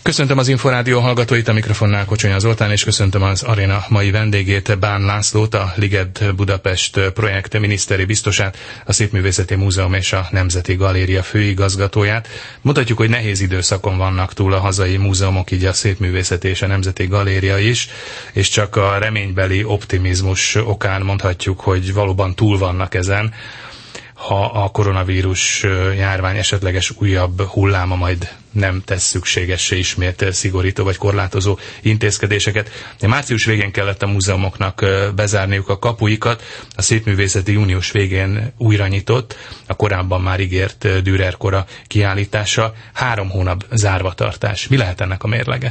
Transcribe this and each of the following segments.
Köszöntöm az Inforádió hallgatóit, a mikrofonnál Kocsonya Zoltán, és köszöntöm az aréna mai vendégét, Bán Lászlót, a Liget Budapest projekt miniszteri biztosát, a Szépművészeti Múzeum és a Nemzeti Galéria főigazgatóját. Mondhatjuk, hogy nehéz időszakon vannak túl a hazai múzeumok, így a Szépművészeti és a Nemzeti Galéria is, és csak a reménybeli optimizmus okán mondhatjuk, hogy valóban túl vannak ezen, ha a koronavírus járvány esetleges újabb hulláma majd nem tesz szükségessé ismét szigorító vagy korlátozó intézkedéseket. Március végén kellett a múzeumoknak bezárniuk a kapuikat, a Szépművészeti június végén újra nyitott, a korábban már ígért Dürer kora kiállítása, 3 hónap zárvatartás. Mi lehet ennek a mérlege?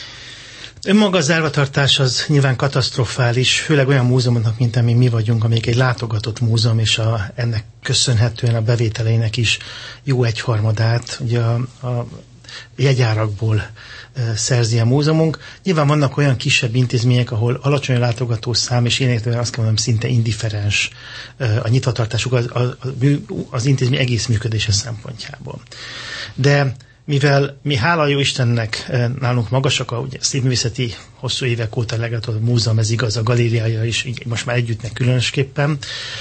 Önmaga a zárvatartás az nyilván katasztrofális, főleg olyan múzeumoknak, mint ami mi vagyunk, amelyik egy látogatott múzeum, és ennek köszönhetően a bevételeinek is jó egyharmadát ugye a jegyárakból szerzi a múzeumunk. Nyilván vannak olyan kisebb intézmények, ahol alacsony a látogatószám, és én értem, azt kell mondom, szinte indifferens a nyitvatartásuk az intézmény egész működése szempontjából. De mivel mi, hála jó Istennek, nálunk magasak, ugye a Szépművészeti hosszú évek óta legalább a múzeum, ez igaz, a galériája is, most már együttnek különösképpen.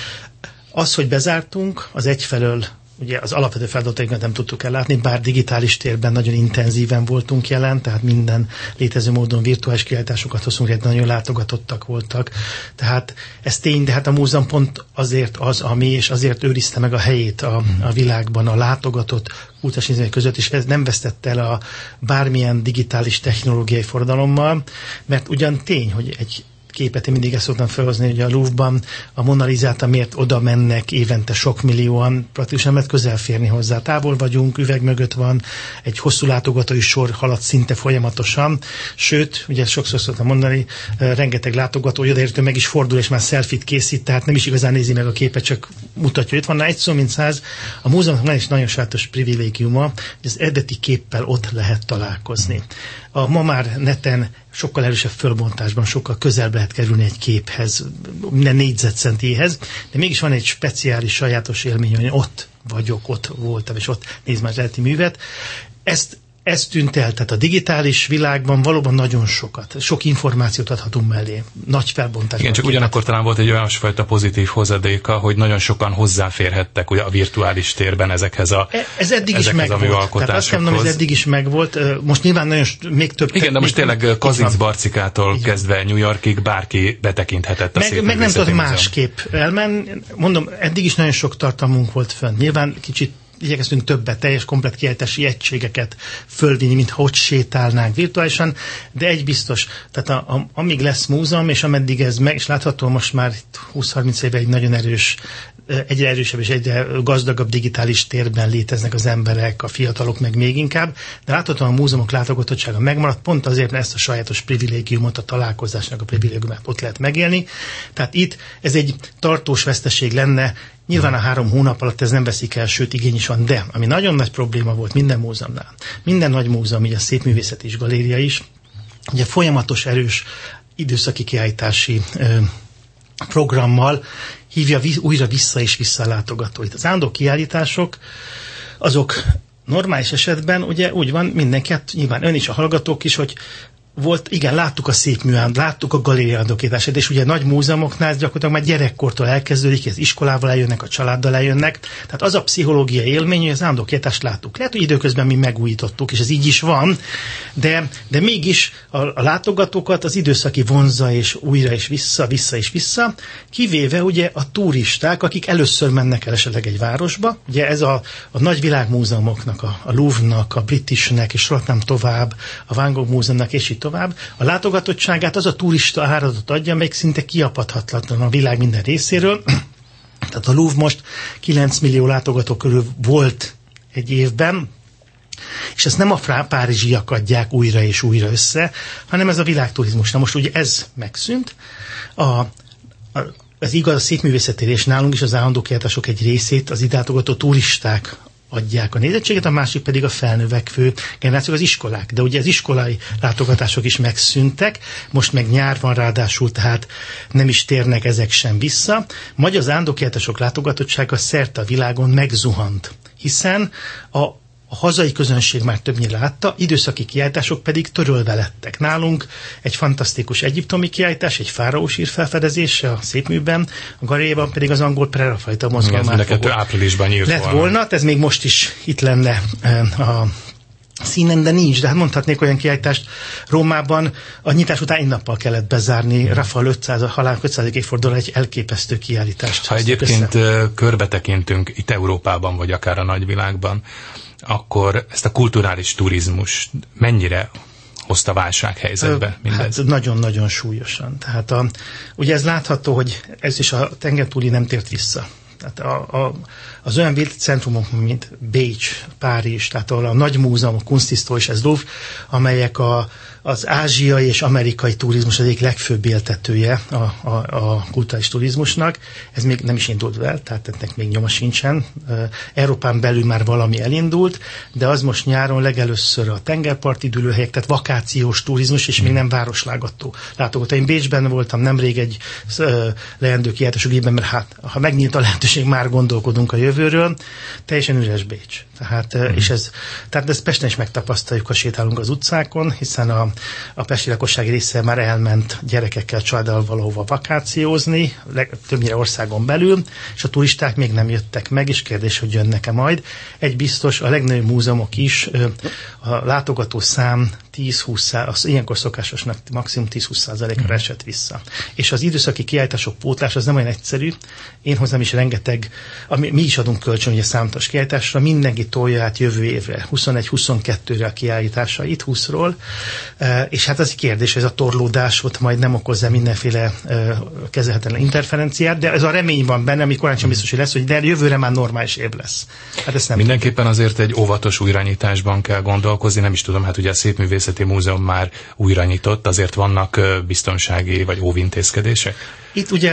Az, hogy bezártunk, az egyfelől ugye az alapvető feladatainkat nem tudtuk ellátni, bár digitális térben nagyon intenzíven voltunk jelen, tehát minden létező módon virtuális kiállításokat hozunk, nagyon látogatottak voltak. Tehát ez tény, de hát a múzeum pont azért az, ami, és azért őrizte meg a helyét a világban a látogatott kulturális intézmények között, és ez nem vesztette el a bármilyen digitális technológiai forradalommal, mert ugyan tény, hogy egy képet én mindig ezt szoktam felhozni, hogy a Louvre-ban a Mona Lisát, miért oda mennek évente sok millióan, praktikusan nem lehet közel férni hozzá. Távol vagyunk, üveg mögött van, egy hosszú látogatói sor halad szinte folyamatosan, sőt, ugye ezt sokszor szoktam mondani, rengeteg látogató odaértő meg is fordul, és már selfie-t készít, tehát nem is igazán nézi meg a képet, csak mutatja, hogy itt van. Na, egy szó mint 100, a múzeumnak van is nagyon sajátos privilégiuma, hogy az eredeti képpel ott lehet találkozni. Ma már neten sokkal erősebb fölbontásban, sokkal közelebb lehet kerülni egy képhez, minden négyzetcentihez, de mégis van egy speciális, sajátos élmény, hogy ott vagyok, ott voltam, és ott nézd már az eredeti művet. Ez tűnt el, tehát a digitális világban valóban nagyon sok információt adhatunk mellé, nagy felbontásban. Igen, csak ugyanakkor talán volt egy olyasfajta pozitív hozadéka, hogy nagyon sokan hozzáférhettek ugye a virtuális térben ezekhez a ez eddig is megvolt. Tehát azt kell mondom, hogy ez eddig is megvolt. Most nyilván nagyon még több... Igen, de most tényleg Kazincbarcikától kezdve New Yorkig bárki betekinthetett a Szépművészeti Meg nem tudod Múzeum. másképp elmenni. Mondom, eddig is nagyon sok tartalmunk volt fönn. Nyilván kicsit igyekeztünk többet, teljes komplet kiállítási egységeket fölvinni, mintha ott sétálnánk virtuálisan, de egy biztos, tehát amíg lesz múzeum, és ameddig ez meg, és látható most már 20-30 éve egy nagyon erős, egyre erősebb és egyre gazdagabb digitális térben léteznek az emberek, a fiatalok meg még inkább, de láthatóan a múzeumok látogatottsága megmaradt, pont azért, mert ezt a sajátos privilégiumot, a találkozásnak a privilégiumát ott lehet megélni. Tehát itt ez egy tartós veszteség lenne. Nyilván a 3 hónap alatt ez nem veszik el, sőt igény is van, de ami nagyon nagy probléma volt minden múzeumnál, minden nagy múzeum, így a Szépművészeti és Galéria is, ugye folyamatos erős időszaki kiállítási programmal hívja újra vissza és vissza a látogatóit. Az állandó kiállítások, azok normális esetben ugye úgy van mindenki, hát nyilván ön is, a hallgatók is, hogy volt, igen, láttuk a Szépművét, láttuk a galéria áldokítását, és ugye nagy múzeumoknál gyakorlatilag már gyerekkortól elkezdődik, az iskolával eljönnek, a családdal eljönnek, tehát az a pszichológiai élmény, hogy az áldokítást láttuk. Lehet, hogy időközben mi megújítottuk, és ez így is van, de mégis a látogatókat az időszaki vonzza, és újra és vissza, kivéve ugye a turisták, akik először mennek el esetleg egy városba, ugye ez a nagy világmúzeumoknak, a Louvre-nak, a Britishnek, és sorolhatnám tovább, a Van Gogh Múzeumnak, és így tovább. A látogatottságát az a turista áradat adja, amelyik szinte kiapadhatatlan a világ minden részéről. Tehát a Louvre most 9 millió látogató körül volt egy évben, és ezt nem a párizsiak adják újra és újra össze, hanem ez a világturizmus. Na most ugye ez megszűnt. Ez igaz, a Szépművészetére, és nálunk is az állandó kiállítások egy részét az ide látogató turisták adják a nézettséget, a másik pedig a felnövekvő generációk, az iskolák. De ugye az iskolai látogatások is megszűntek, most meg nyár van ráadásul, tehát nem is térnek ezek sem vissza. Magyar az állandó kiállítások látogatottsága szerte a világon megzuhant, hiszen a hazai közönség már többnyire látta, időszaki kiállítások pedig törölve lettek. Nálunk egy fantasztikus egyiptomi kiállítás, egy fáraósír felfedezése a Szépműben, a galériában pedig az angol preraffaelita mozgalmát áprilisban nyílt lett volna. Ez még most is itt lenne a színen, de nincs. De hát mondhatnék olyan kiállítást Rómában, a nyitás után egy nappal kellett bezárni Rafael 500, a halál 500. évfordulóra egy elképesztő kiállítást. Ha egyébként körbetekintünk itt Európában, vagy akár a nagyvilágban, akkor ezt a kulturális turizmus mennyire hozta válsághelyzetbe mindez? Hát nagyon-nagyon súlyosan. Tehát ugye ez látható, hogy ez is a tengertúli nem tért vissza. Tehát az olyan centrumok, mint Bécs, Párizs, tehát ahol a nagy múzeumok, Kunsthistorisches Louvre, amelyek az ázsiai és amerikai turizmus az egyik legfőbb éltetője a kulturális turizmusnak. Ez még nem is indult el, tehát ennek még nyoma sincsen. Európán belül már valami elindult, de az most nyáron legelőször a tengerparti üdülőhelyek, tehát vakációs turizmus, és még nem városlágató látogató. Én Bécsben voltam nemrég egy leendő kiállítású gépben, mert hát, ha megnyílt a lehetőség, már gondolkodunk a jövőről. Teljesen üres Bécs. Tehát, tehát ezt Pesten is megtapasztaljuk, ha sétálunk az utcákon, hiszen a pesti lakossági része már elment gyerekekkel, családdal valahova vakációzni, többnyire országon belül, és a turisták még nem jöttek meg, és kérdés, hogy jönnek-e majd. Egy biztos, a legnagyobb múzeumok is a látogató szám 10-20%, az ilyenkor szokásosnak maximum 10-20%-ra esett vissza. És az időszaki kiállítások pótlás az nem olyan egyszerű. Én hozzám is rengeteg, mi is adunk kölcsön ugye számos kiállításra, mindenki tolja át jövő évre, 21-22-re a kiállítása itt 20-ról, és hát az kérdés, ez a torlódás ott majd nem okozza mindenféle kezelhetetlen interferenciát, de ez a remény van benne, ami korán sem biztos, hogy lesz, hogy de jövőre már normális év lesz. Hát ezt nem mindenképpen azért egy óvatos újranyitásban kell gondolkozni, nem is tudom, hát ugye a Szépművészeti Múzeum már újra nyitott, azért vannak biztonsági vagy óvintézkedések? Itt ugye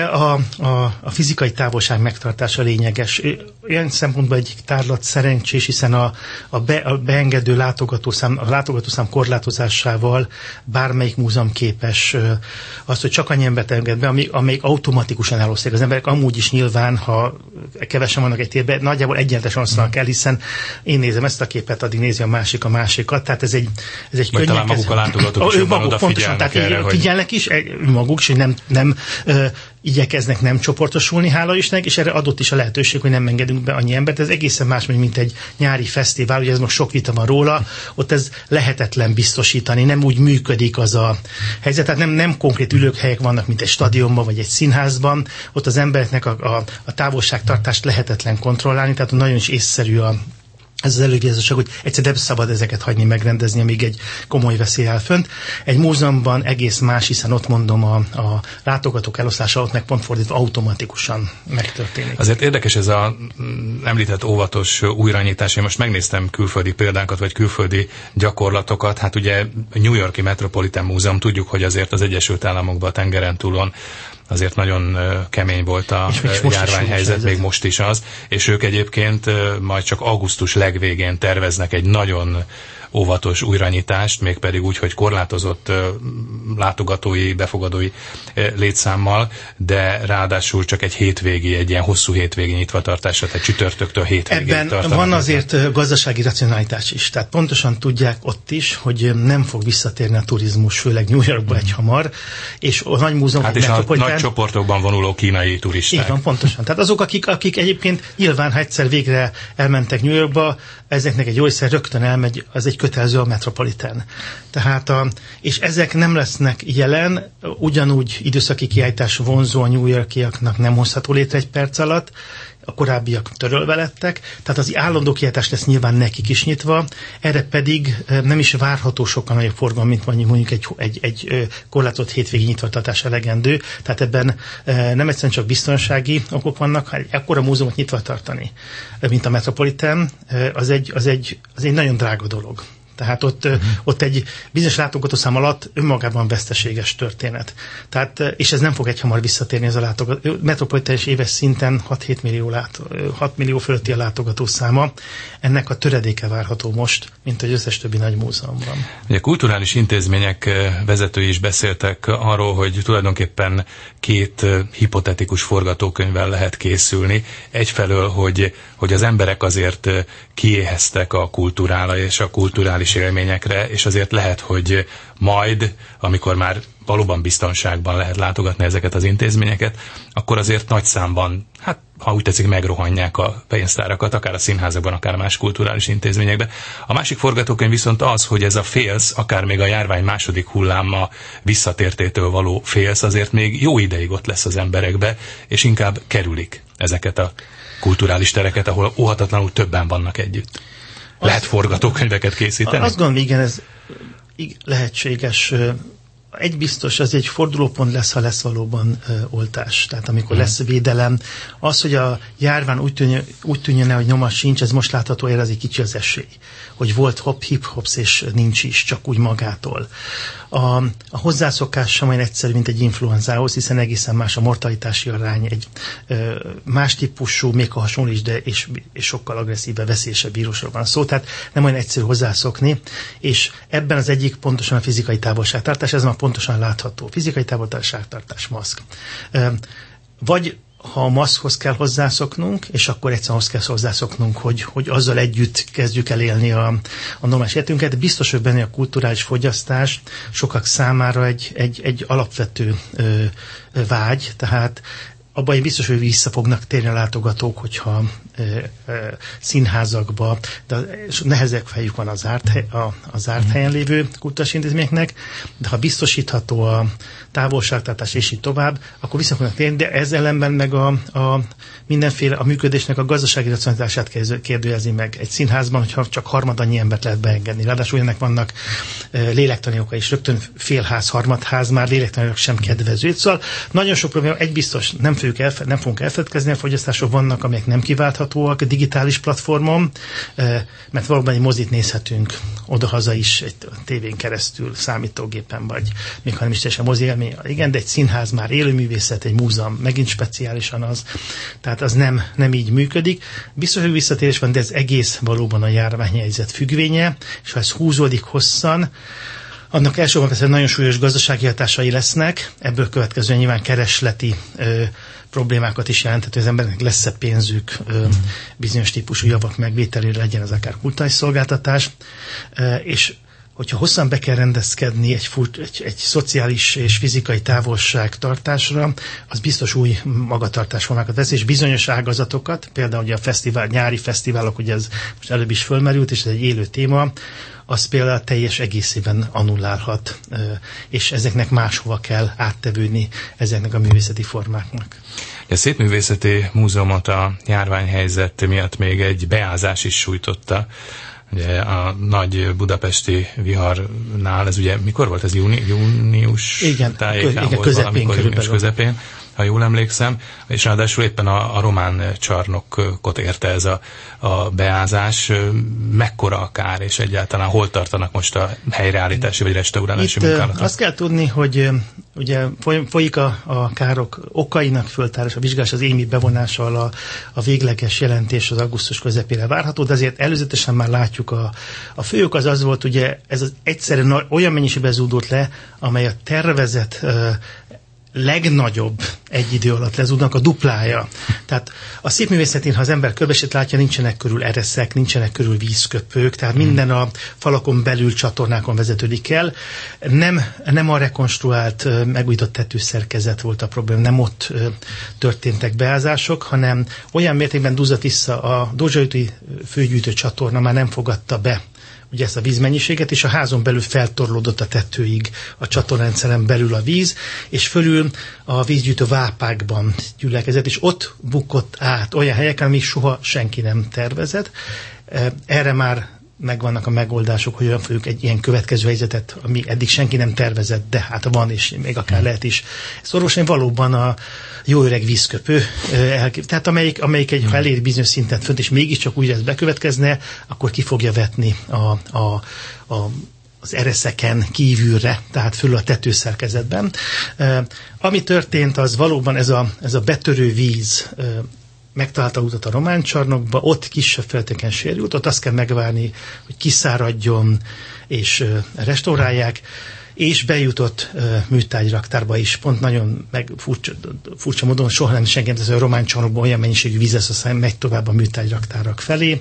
a fizikai távolság megtartása lényeges. Ilyen szempontból egy tárlat szerencsés, hiszen a beengedő látogatószám korlátozásával bármelyik múzeum képes azt, hogy csak annyi embert enged be, amelyik automatikusan eloszlik. Az emberek amúgy is nyilván, ha kevesen vannak egy térben, nagyjából egyenletesen osztanak el, hiszen én nézem ezt a képet, addig nézi a másikat. Tehát ez egy vagy talán maguk a látogatók is jobban odafigyelnek erre, hogy... Figyelnek is, maguk is, hogy nem igyekeznek nem csoportosulni, hála Istennek, és erre adott is a lehetőség, hogy nem engedünk be annyi embert. Ez egészen más, mint egy nyári fesztivál, ugye ez most sok vita van róla, ott ez lehetetlen biztosítani, nem úgy működik az a helyzet, tehát nem konkrét ülőkhelyek vannak, mint egy stadionban, vagy egy színházban, ott az embereknek a távolságtartást lehetetlen kontrollálni, tehát nagyon is észszerű ez az elővigyázóság, hogy egyszer nem szabad ezeket hagyni megrendezni, amíg egy komoly veszély áll fönt. Egy múzeumban egész más, hiszen ott mondom a látogatók eloszlása ott meg pont fordítva automatikusan megtörténik. Azért érdekes ez a említett óvatos újranyitás. Én most megnéztem külföldi példákat, vagy külföldi gyakorlatokat. Hát ugye a New York-i Metropolitan Múzeum, tudjuk, hogy azért az Egyesült Államokban a tengeren túlon azért nagyon kemény volt a járványhelyzet, még most is az, és ők egyébként majd csak augusztus legvégén terveznek egy nagyon óvatos újranyitást, mégpedig úgy, hogy korlátozott látogatói, befogadói létszámmal, de ráadásul csak egy ilyen hosszú hétvégi nyitvatartásra, tehát csütörtöktől hétvégéig tartanak. Ebben van azért gazdasági racionalitás is, tehát pontosan tudják ott is, hogy nem fog visszatérni a turizmus, főleg New Yorkba egyhamar, és a nagy múzeum... Hát és a nagy csoportokban vonuló kínai turisták. Így van, pontosan. Tehát azok, akik egyébként nyilván, ha egyszer végre elmentek New Yorkba, ezeknek egy jó része rögtön elmegy, az egy kötelező a Metropolitan. Tehát és ezek nem lesznek jelen, ugyanúgy időszaki kiállítás vonzó a New Yorkiaknak nem hozható létre egy perc alatt, a korábbiak törölve lettek, tehát az állandó kiállítás lesz nyilván nekik is nyitva, erre pedig nem is várható sokkal nagyobb forgalom, mint mondjuk egy korlátozott hétvégi nyitvatartás elegendő, tehát ebben nem egyszerűen csak biztonsági okok vannak, hanem ekkora múzeumot nyitva tartani, mint a Metropolitan, az egy nagyon drága dolog. Tehát ott egy bizonyos látogatószám alatt önmagában veszteséges történet. Tehát, és ez nem fog egyhamar visszatérni ez a látogató. Metropolitán éves szinten 6 millió fölötti a látogatószáma. Ennek a töredéke várható most, mint az összes többi nagy múzeumban. Ugye kulturális intézmények vezetői is beszéltek arról, hogy tulajdonképpen két hipotetikus forgatókönyvvel lehet készülni. Egyfelől, hogy az emberek azért kiéheztek a kultúrára és a kulturális élményekre, és azért lehet, hogy majd, amikor már valóban biztonságban lehet látogatni ezeket az intézményeket, akkor azért nagy számban, hát ha úgy tetszik, megrohanják a pénztárakat, akár a színházakban, akár más kulturális intézményekben. A másik forgatókönyv viszont az, hogy ez a félsz, akár még a járvány második hulláma visszatértétől való félsz, azért még jó ideig ott lesz az emberekbe, és inkább kerülik ezeket a kulturális tereket, ahol óhatatlanul többen vannak együtt. Lehet forgatókönyveket készíteni? Azt gondolom, igen, ez lehetséges. Egy biztos, az egy fordulópont lesz, ha lesz valóban oltás. Tehát amikor lesz védelem. Az, hogy a járvány úgy tűnjön, hogy nyoma sincs, ez most látható, erre az egy kicsi az esély. Hogy volt hip-hopsz, és nincs is, csak úgy magától. A hozzászokás sem olyan egyszerű, mint egy influenzához, hiszen egészen más a mortalitási arány, egy más típusú, még ha hasonló is, de és sokkal agresszívebb, veszélyesebb vírusról van szó, tehát nem olyan egyszerű hozzászokni, és ebben az egyik pontosan a fizikai távolságtartás, ez már pontosan látható. Fizikai távolságtartás, maszk. Vagy ha a maszkhoz kell hozzászoknunk, és akkor egyszerűen ahhoz kell hozzászoknunk, hogy azzal együtt kezdjük el élni a normális életünket, de biztos, hogy benne a kulturális fogyasztás sokak számára egy alapvető vágy, tehát abban én biztos, hogy vissza fognak térni a látogatók, hogyha színházakba, de nehezebb fejük van a zárt helyen lévő kulturális intézményeknek, de ha biztosítható a távolságtartás és így tovább, akkor vissza fognak térni, de ezzel ellenben meg a mindenféle a működésnek a gazdasági racionalitását kérdőjezi meg egy színházban, hogyha csak harmadannyi embert lehet beengedni. Ráadásul ennek vannak lélektani oka is, rögtön félház, harmadház már lélektani sem kedvező. Szóval nagyon sok probléma, egy biztos, nem fogunk elfeledkezni, a fogyasztások vannak, amelyek nem kiválthatóak a digitális platformon, mert valóban egy mozit nézhetünk odahaza is, egy tévén keresztül, számítógépen, vagy még ha nem is teljesen mozi élmény. Igen, de egy színház már élőművészet, egy múzeum megint speciálisan az. Tehát az nem így működik. Biztos, hogy visszatérés van, de ez egész valóban a járványhelyzet függvénye, és ha ez húzódik hosszan, annak elsősorban persze nagyon súlyos gazdasági hatásai lesznek, ebből következően nyilván keresleti problémákat is jelenthet, hogy az embernek lesz-e pénzük bizonyos típusú javak megvételére, legyen az akár kulturális szolgáltatás, és hogyha hosszan be kell rendezkedni egy szociális és fizikai távolságtartásra, az biztos új magatartásformákat vesz, és bizonyos ágazatokat, például ugye a nyári fesztiválok, ugye ez most előbb is fölmerült, és ez egy élő téma, az például teljes egészében annullálhat, és ezeknek máshova kell áttevődni ezeknek a művészeti formáknak. A Szépművészeti Múzeumot a járványhelyzet miatt még egy beázás is sújtotta. Ugye a nagy budapesti viharnál, ez ugye mikor volt? Ez június tájékán volt, valamikor június közepén, ha jól emlékszem, és ráadásul éppen a román csarnokot érte ez a beázás. Mekkora a kár, és egyáltalán hol tartanak most a helyreállítási vagy restaurálási munkálatok? Azt kell tudni, hogy ugye folyik a károk okainak föltárás, a vizsgálás, az émi bevonásával a végleges jelentés az augusztus közepére várható, de azért előzetesen már látjuk a fő ok az volt, ugye ez az egyszerűen olyan mennyiségben zúdult le, amely a tervezett legnagyobb egy idő alatt lezúdnak a duplája. Tehát a szépművészetén, ha az ember körbeset látja, nincsenek körül ereszek, nincsenek körül vízköpők, tehát minden a falakon belül csatornákon vezetődik el. Nem a rekonstruált, megújított tetőszerkezet volt a probléma, nem ott történtek beázások, hanem olyan mértékben duzzadt vissza a Dózsa-úti főgyűjtő csatorna, már nem fogadta be ugye ezt a vízmennyiséget, és a házon belül feltorlódott a tetőig a csatornarendszeren belül a víz, és fölül a vízgyűjtő vápákban gyülekezett, és ott bukott át olyan helyeken, amik soha senki nem tervezett. Erre már megvannak a megoldások, hogy olyan fogjuk egy ilyen következő helyzetet, ami eddig senki nem tervezett, de hát van, és még akár lehet is. Ezt orvosolni valóban a jó öreg vízköpő, tehát amelyik ha elér bizonyos szinten fönt, és mégiscsak úgy ez bekövetkezne, akkor ki fogja vetni az ereszeken kívülre, tehát fölül a tetőszerkezetben. Ami történt, az valóban ez a betörő víz megtalálta utat a Román Csarnokba, ott kisebb feltéken sérült, ott azt kell megvárni, hogy kiszáradjon és restaurálják, és bejutott műtárgyraktárba is, pont nagyon furcsa módon soha nem senki nem tesz, hogy a Román Csarnokban olyan mennyiségű víz lesz, aztán megy tovább a műtárgyraktárak felé.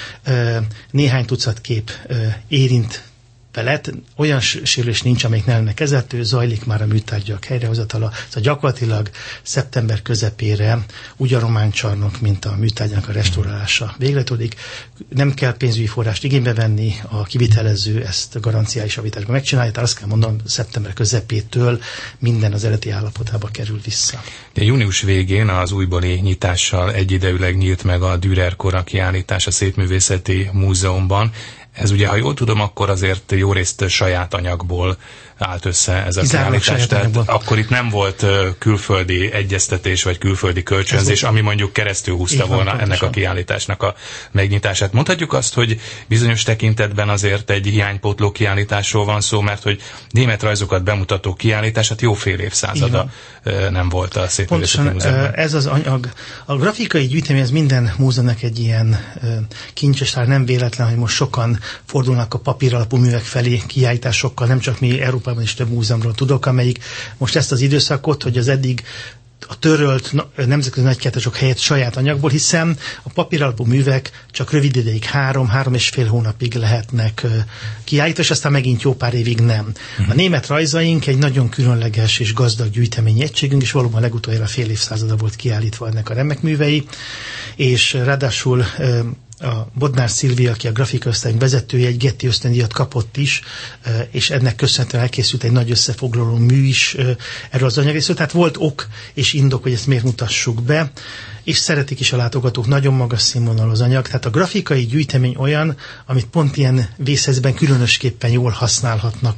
Néhány tucat kép érint felett, olyan sérülés nincs, amelyik ne lenne kezelhető, zajlik már a műtárgyak helyrehozatala. Szóval gyakorlatilag szeptember közepére úgy a Román Csarnok, mint a műtárgynak a restaurálása végletődik. Nem kell pénzügyi forrást igénybe venni, a kivitelező ezt garanciális javításban megcsinálja, tehát azt kell mondanom, szeptember közepétől minden az eredeti állapotába kerül vissza. De június végén az újbóli nyitással egyidejűleg nyílt meg a Dürer kora kiállítás a Szépművészeti Múzeumban. Ez ugye, ha jól tudom, akkor azért jó részt saját anyagból állt össze ez a kiállítás. Tehát akkor itt nem volt külföldi egyeztetés, vagy külföldi kölcsönzés, ami mondjuk keresztül húzta volna pontosan ennek a kiállításnak a megnyitását. Mondhatjuk azt, hogy bizonyos tekintetben azért egy hiánypótló kiállításról van szó, mert hogy német rajzokat bemutató kiállítását jó fél évszázada nem volt a Szépművészeti Múzeumban. Ez az anyag. A grafikai gyűjtemény, ez minden múzeumnak egy ilyen kincses tár, nem véletlen, hogy most sokan fordulnak a papír alapú művek felé kiállításokkal, nem csak mi Európában is több múzeumról tudok, amelyik most ezt az időszakot, hogy az eddig a törölt nemzetközi nagykiállítások helyett saját anyagból, hiszen a papíralapú művek csak rövid ideig, 3-3,5 hónapig lehetnek kiállítani, és aztán megint jó pár évig nem. A német rajzaink egy nagyon különleges és gazdag gyűjteményi egységünk, és valóban legutoljára fél évszázada volt kiállítva ennek a remek művei, és ráadásul a Bodnár Szilvia, aki a grafikai osztályunk vezetője, egy Getty ösztöndíjat kapott is, és ennek köszönhetően elkészült egy nagy összefoglaló mű is erről az anyagrészről. Tehát volt ok és indok, hogy ezt miért mutassuk be, és szeretik is a látogatók, nagyon magas színvonalú az anyag. Tehát a grafikai gyűjtemény olyan, amit pont ilyen vészhelyzetben különösképpen jól használhatnak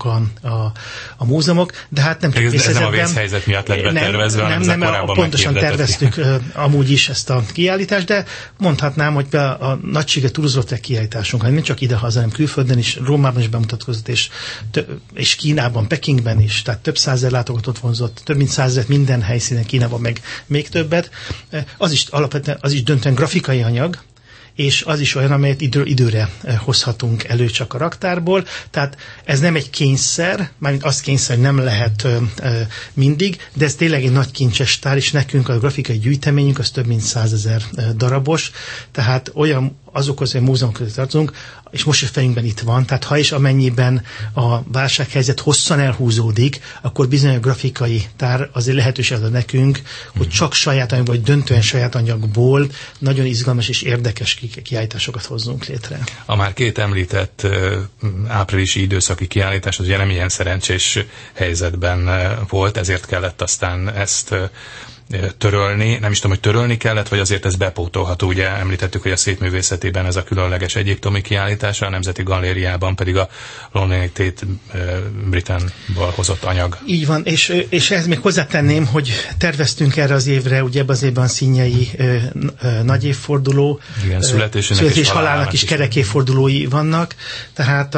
a múzeumok, de hát nem csak vészhelyzetben. Ez nem a vészhelyzet miatt lett betervezve, nem, pontosan terveztük amúgy is ezt a kiállítást, de mondhatnám, hogy a nagységet túlzott kiállításunk, nem csak ide-haza, hanem külföldön is, Rómában is bemutatkozott, és Kínában, Pekingben is, tehát több százezer látogatót vonzott, több mint 100 000 minden helyszínen, Kínában meg még többet. Alapvetően az is döntően grafikai anyag, és az is olyan, amelyet időre hozhatunk elő csak a raktárból. Tehát ez nem egy kényszer, mármint azt kényszer nem lehet mindig, de ez tényleg egy nagy kincses tár, és nekünk a grafikai gyűjteményünk az több mint 100 000 darabos, tehát olyan azokhoz, a múzeum között tartozunk, és most a fejünkben itt van, tehát ha és amennyiben a válsághelyzet hosszan elhúzódik, akkor bizony a grafikai tár azért lehetőség ad nekünk, hogy csak saját anyagból, vagy döntően saját anyagból nagyon izgalmas és érdekes kiállításokat hozzunk létre. A már két említett áprilisi időszaki kiállítás az ugye nem ilyen szerencsés helyzetben volt, ezért kellett aztán ezt törölni. Nem is tudom, hogy törölni kellett, vagy azért ez bepótolható. Ugye említettük, hogy a Szépművészetében ez a különleges egyiptomi kiállítása, a Nemzeti Galériában pedig a Londoni Tate Britainból hozott anyag. Így van, és ehhez még hozzátenném, hogy terveztünk erre az évre, ugye ebben az évben a színjei nagy évforduló, igen, születés és halálnak is kerek évfordulói vannak, tehát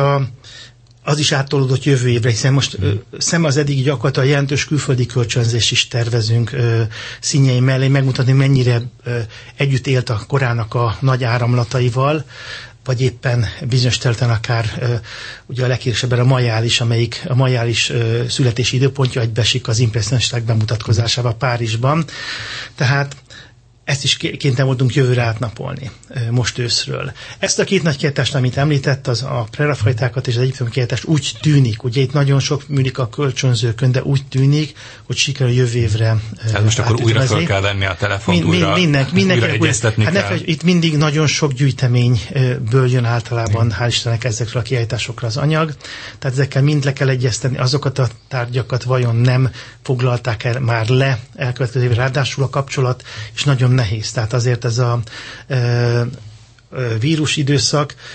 az is áttolódott jövő évre, hiszen most szemben az eddigi gyakorlatilag jelentős külföldi kölcsönzést is tervezünk színjei mellé, megmutatni, mennyire együtt élt a korának a nagy áramlataival, vagy éppen bizonyos területen akár ugye a leghíresebben a Majális, amelyik a Majális születési időpontja egybeesik az impresszonisták bemutatkozásával Párizsban. Tehát ezt is kénytelen voltunk jövőre átnapolni, most őszről. Ezt a két nagy kiállítást, amit említett, az a prerafaitákat és az egyiptomi kiállítást úgy tűnik, ugye itt nagyon sok műlik a kölcsönzőkön, de úgy tűnik, hogy sikerül jövő évre hát most akkor újra fel kell venni a telefont, újra egyeztetni kell. Itt mindig nagyon sok gyűjteményből jön általában, hál' Istennek ezekről a kiállításokra az anyag, tehát ezekkel mind le kell egyeztetni, azokat a tárgyakat vajon nem foglalták el már le elkövetkező évre, ráadásul a kapcsolat, és nagyon nehéz. Tehát azért ez a vírus időszak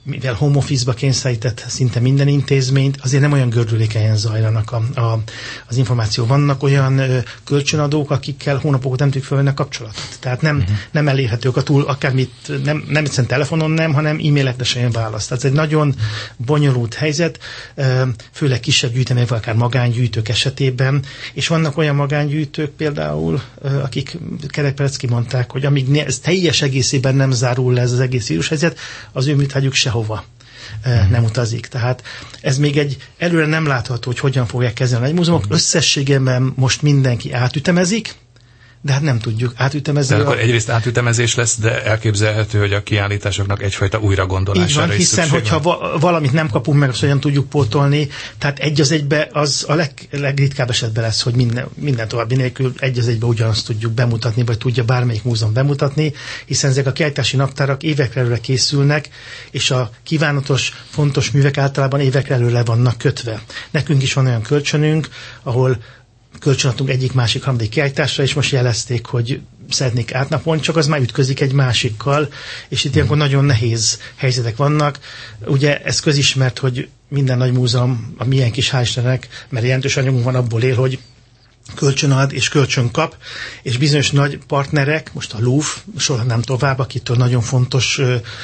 mivel home office-ba kényszerített szinte minden intézményt, azért nem olyan gördülékenyen zajlanak az információ. Vannak olyan kölcsönadók, akikkel hónapokot nem tudjuk felvenni a kapcsolatot. Tehát nem elérhetők a túl, akármit, nem egyszerűen telefonon nem, hanem e-mailekre sem jön választ. Tehát ez egy nagyon bonyolult helyzet, főleg kisebb gyűjtemények, akár magángyűjtők esetében, és vannak olyan magángyűjtők például, akik Kerek kimondták, hogy amíg ez teljes egészében nem zárul le ez az egész vírushelyzet, az ő műtárgyuk sehova nem utazik. Tehát ez még előre nem látható, hogy hogyan fogják kezelni egy múzeumok. Összességében most mindenki átütemezik, de hát nem tudjuk átütemezni. Akkor egyrészt átütemezés lesz, de elképzelhető, hogy a kiállításoknak egyfajta újragondolására is hiszen hogyha valamit nem kapunk meg, azt hogyan tudjuk pótolni, tehát egy az egybe az a legritkább esetben lesz, hogy minden további nélkül egy az egybe ugyanazt tudjuk bemutatni, vagy tudja bármelyik múzeum bemutatni, hiszen ezek a kiállítási naptárak évekre előre készülnek, és a kívánatos, fontos művek általában évekre előre vannak kötve. Nekünk is van olyan kölcsönünk, ahol kölcsönadtunk egyik-másik harmadik kiállításra, és most jelezték, hogy szeretnék átnapolni, csak az már ütközik egy másikkal, és itt ilyenkor nagyon nehéz helyzetek vannak. Ugye ez közismert, hogy minden nagy múzeum, a milyen kis hál' Istennek, mert jelentős anyagunk van, abból él, hogy kölcsönad és kölcsön kap, és bizonyos nagy partnerek, most a Louvre, sorolhatnám tovább, akitől nagyon fontos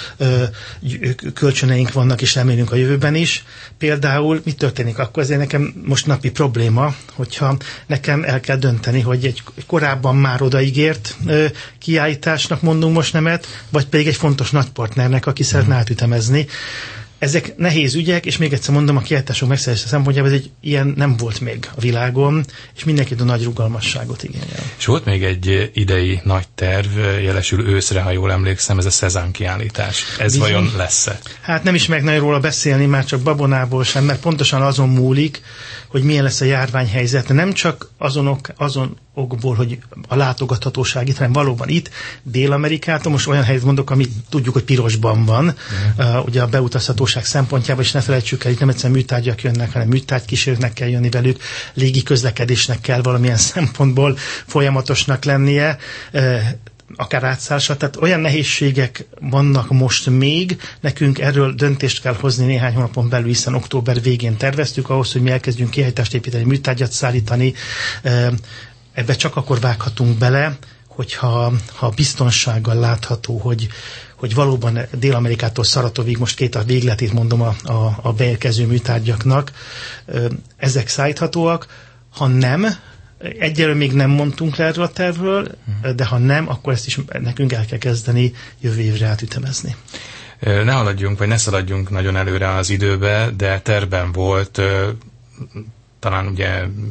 kölcsöneink vannak, és remélünk a jövőben is. Például mi történik akkor? Ezért nekem most napi probléma, hogyha nekem el kell dönteni, hogy egy korábban már odaígért kiállításnak mondunk most nemet, vagy pedig egy fontos nagy partnernek, aki szeretne átütemezni. Ezek nehéz ügyek, és még egyszer mondom, a kiállítások megszerzése szempontjából ez egy ilyen nem volt még a világon, és mindenki a nagy rugalmasságot igényel. És volt még egy idei nagy terv, jelesül őszre, ha jól emlékszem, ez a Cézanne kiállítás. Ez bizony, vajon lesz-e? Hát nem is meg nagyon róla beszélni, már csak babonából sem, mert pontosan azon múlik, hogy milyen lesz a járványhelyzet. Nem csak azon okból, hogy a látogathatóság itt, hanem valóban itt, Dél-Amerikától, most olyan helyet mondok, amit tudjuk, hogy pirosban van, ugye a beutazhatóság szempontjából, és ne felejtsük el, itt nem egyszerűen műtárgyak jönnek, hanem műtárgykísérőknek kell jönni velük, légi közlekedésnek kell valamilyen szempontból folyamatosnak lennie, akár átszállása, tehát olyan nehézségek vannak most még, nekünk erről döntést kell hozni néhány hónapon belül, hiszen október végén terveztük ahhoz, hogy mi elkezdjünk kiállítást építeni, műtárgyat szállítani. Ebbe csak akkor vághatunk bele, hogyha biztonsággal látható, hogy valóban Dél-Amerikától Szaratovig, most két a végletét mondom a beérkező műtárgyaknak, ezek szállíthatóak. Ha nem, egyelőre még nem mondtunk le erről a tervről, de ha nem, akkor ezt is nekünk el kell kezdeni jövő évre átütemezni. Ne haladjunk, vagy ne szaladjunk nagyon előre az időbe, de tervben volt talán ugye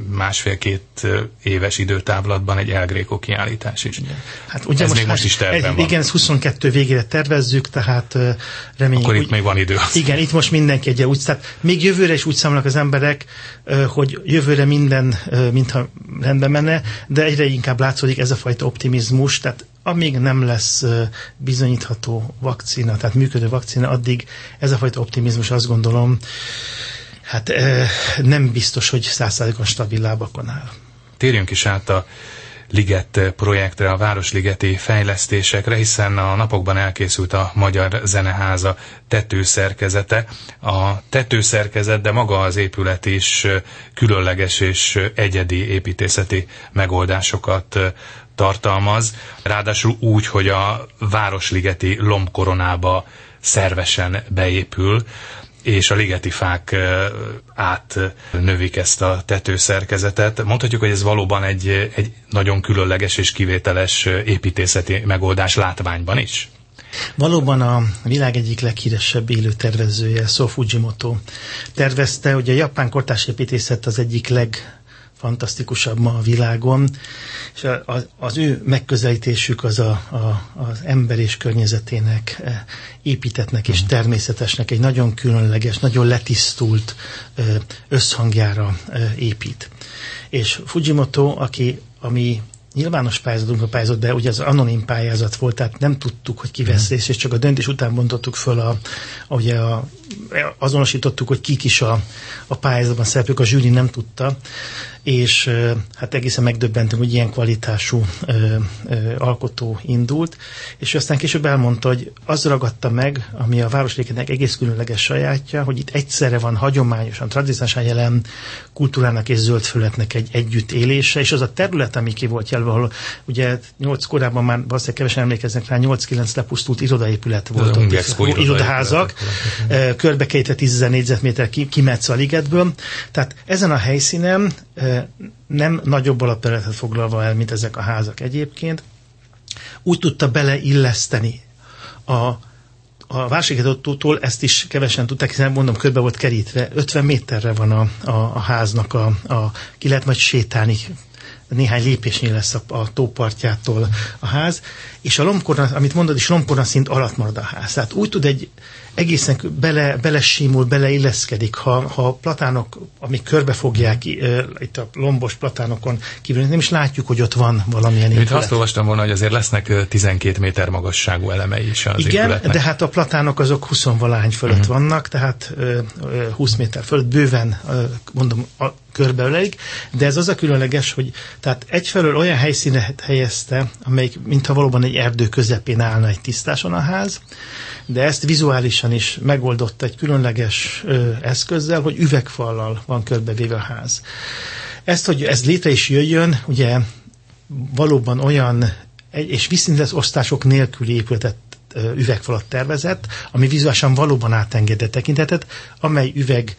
1,5-2 éves időtávlatban egy El Greco kiállítás is. Hát ugye ez most is tervben van. Igen, ez 22 végére tervezzük, tehát reméljük. Akkor itt még van idő. Igen, itt most mindenki egy úgy, tehát még jövőre is úgy számolnak az emberek, hogy jövőre minden, mintha rendben menne, de egyre inkább látszódik ez a fajta optimizmus, tehát amíg nem lesz bizonyítható vakcina, tehát működő vakcina, addig ez a fajta optimizmus, azt gondolom, hát nem biztos, hogy 100%-on stabil lábakon áll. Térjünk is át a Liget projektre, a városligeti fejlesztésekre, hiszen a napokban elkészült a Magyar Zeneháza tetőszerkezete. A tetőszerkezet, de maga az épület is különleges és egyedi építészeti megoldásokat tartalmaz. Ráadásul úgy, hogy a városligeti lombkoronába szervesen beépül, és a ligeti fák átnövik ezt a tetőszerkezetet. Mondhatjuk, hogy ez valóban egy nagyon különleges és kivételes építészeti megoldás látványban is? Valóban a világ egyik leghíresebb élő tervezője, Sou Fujimoto tervezte, hogy a japán kortárs építészet az egyik legfantasztikusabb ma a világon, és az ő megközelítésük az az ember és környezetének, építettnek és természetesnek egy nagyon különleges, nagyon letisztult összhangjára épít. És Fujimoto, ami nyilvános pályázatunk a pályázat, de ugye az anonim pályázat volt, tehát nem tudtuk, hogy ki vesz részt, és csak a döntés után bontottuk föl azonosítottuk, hogy kik is a pályázatban szereplők, a zsűri nem tudta, és hát egészen megdöbbentünk, hogy ilyen kvalitású alkotó indult, és aztán később elmondta, hogy az ragadta meg, ami a Városligetnek egész különleges sajátja, hogy itt egyszerre van hagyományosan, tradicionálisan jelen kultúrának és zöldföldnek egy együttélése, és az a terület, ami ki volt jelve, ahol ugye 8 korábban már valószínűleg kevesen emlékeznek rá, 8-9 lepusztult irodaépület volt, irodaházak, körbekétve 10 000 négyzetméter kimetsz a ligetből. Tehát ezen a helyszínen nem nagyobb alapterületet foglalva el, mint ezek a házak egyébként, úgy tudta beleilleszteni a Városligettől, ezt is kevesen tudták, hiszen mondom, körbe volt kerítve, 50 méterre van a háznak, ki lehet majd sétálni, néhány lépésnél lesz a tópartjától a ház, és a lombkorna, amit mondod is, lombkorna szint alatt marad a ház. Tehát úgy tud egészen belesímul, beleilleszkedik, ha a platánok, amik körbefogják itt a lombos platánokon kívül, nem is látjuk, hogy ott van valamilyen épület. Azt olvastam volna, hogy azért lesznek 12 méter magasságú elemei is az épületnek. Igen, de hát a platánok azok 20-valahány fölött vannak, tehát 20 méter fölött bőven, mondom, körbeölelik, de ez az a különleges, hogy tehát egyfelől olyan helyszínet helyezte, amelyik mintha valóban egy erdő közepén állna egy tisztáson a ház, de ezt vizuálisan is megoldotta egy különleges eszközzel, hogy üvegfallal van körbevéve a ház. Ezt, hogy ez létre is jöjjön, ugye valóban olyan, és vízszintes osztások nélküli épületet üvegfalat tervezett, ami vizuálisan valóban átengedett tekintetet, amely üveg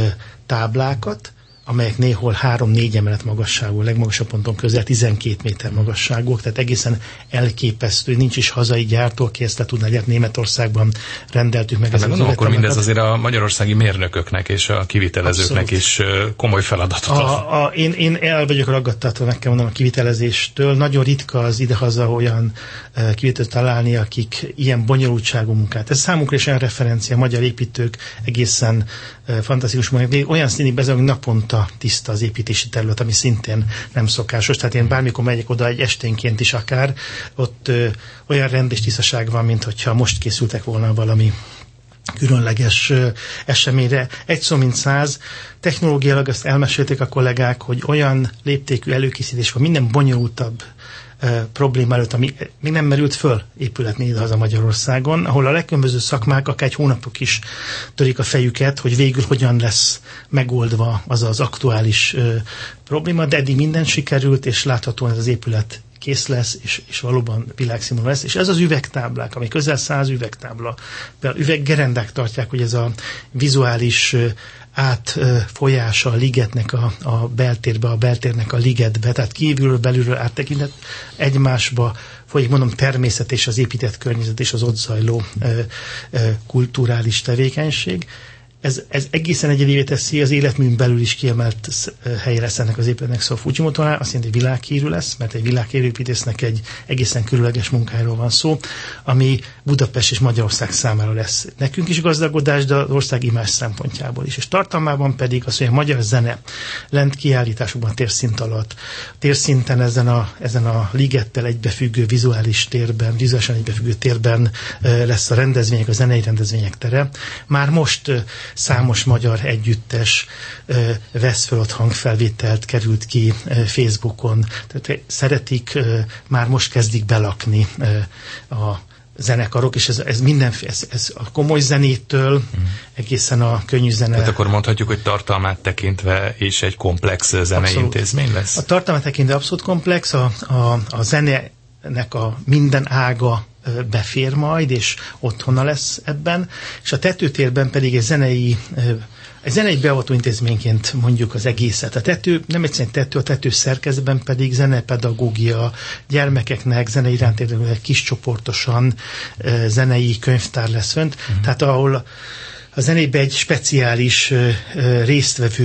táblákat, amelyek néhol 3-4 emelet magasságú, legmagasabb ponton közel 12 méter magasságúak, tehát egészen elképesztő, nincs is hazai gyártó, aki ezt le tudná gyártani. Németországban rendeltük meg. Hát akkor mindez azért a magyarországi mérnököknek és a kivitelezőknek abszolút is komoly feladatot ad. Én el vagyok ragadtatva, meg kell mondanom, a kivitelezéstől. Nagyon ritka az idehaza olyan kivitelezőt találni, akik ilyen bonyolultságú munkát. Ez számunkra is olyan referencia, magyar építők egészen fantasztikus munkák. Olyan színig bezeg, naponta tiszta az építési terület, ami szintén nem szokásos. Tehát én bármikor megyek oda egy esténként is akár, ott olyan rend és tisztaság van, mint hogyha most készültek volna valami különleges eseményre. Egy szó mint 100. Technológiailag azt elmesélték a kollégák, hogy olyan léptékű előkészítés van, minden bonyolultabb probléma előtt, ami még nem merült föl épületnél haza Magyarországon, ahol a legkülönböző szakmák akár egy hónapok is törik a fejüket, hogy végül hogyan lesz megoldva az az aktuális probléma, de eddig minden sikerült, és láthatóan ez az épület kész lesz, és valóban világszínvonalú lesz. És ez az üvegtáblák, ami közel 100 üvegtábla, például üveggerendák tartják, hogy ez a vizuális átfolyása a ligetnek a beltérbe, a beltérnek a ligetbe, tehát kívülről, belülről áttekintett egymásba folyik, mondom, természet és az épített környezet és az ott zajló kulturális tevékenység. Ez egészen egyedivé teszi, az életműn belül is kiemelt helye lesz ennek az épületnek, szóval Fujimoto-nál azt jelenti, hogy világhírű lesz, mert egy világhírű építésznek egy egészen különleges munkáról van szó, ami Budapest és Magyarország számára lesz nekünk is gazdagodás, de az ország imázs szempontjából is. És tartalmában pedig az, hogy a magyar zene lent kiállításokban térszint alatt, térszinten ezen a ligettel egybefüggő vizuális térben, vizuálisan egybefüggő térben lesz a rendezvények, a zenei rendezvények tere. Már most számos magyar együttes vesz föl ott hangfelvételt, került ki Facebookon. Tehát szeretik, már most kezdik belakni a zenekarok, és ez mindenféle, ez a komoly zenétől egészen a könnyű zene. Tehát akkor mondhatjuk, hogy tartalmát tekintve is egy komplex zenei intézmény lesz? A tartalmát tekintve abszolút komplex, a zenének a minden ága befér majd, és otthona lesz ebben, és a tetőtérben pedig egy zenei beavató intézményként mondjuk az egészet. A tető, nem egyszerűen tető, a tető szerkezetben pedig zenepedagógia, gyermekeknek zenei iránt érdeklődő kis csoportosan zenei könyvtár lesz fönt, tehát ahol a zenébe egy speciális résztvevő